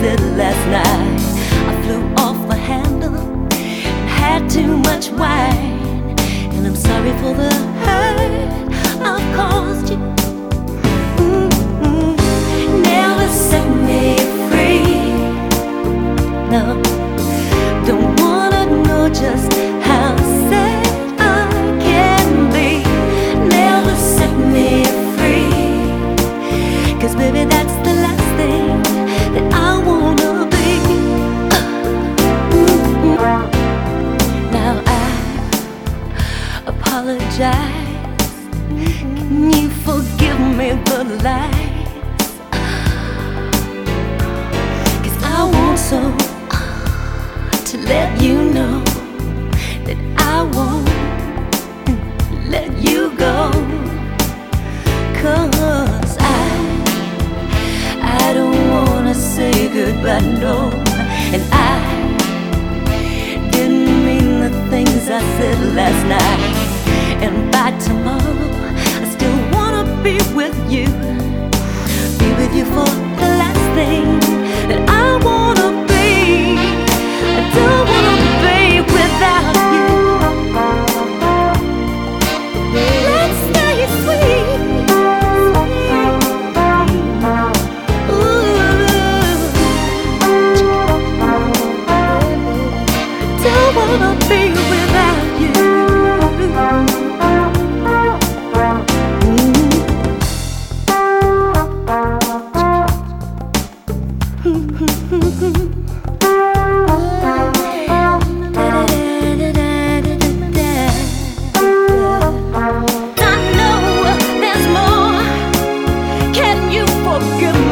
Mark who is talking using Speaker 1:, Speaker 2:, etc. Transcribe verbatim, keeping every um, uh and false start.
Speaker 1: said last night. I flew off the handle and had too much wine, and I'm sorry for the hurt I've caused you. Mm-hmm. Never set me free. No, don't wanna know just how sad I can be. Never set me free, 'cause baby, that's the last thing that I wanna be. Mm-hmm. Now I apologize. Can you forgive me the lies? 'Cause I want so to let you know that I won't let you go. 'Cause I I don't wanna say goodbye, no. And I didn't mean the things I said last night. And by tomorrow I still wanna be with you, be with you for the last thing that I wanna be. I don't wanna be without you. Let's stay sweet. Don't wanna be without you. I know there's more. Can you forgive me?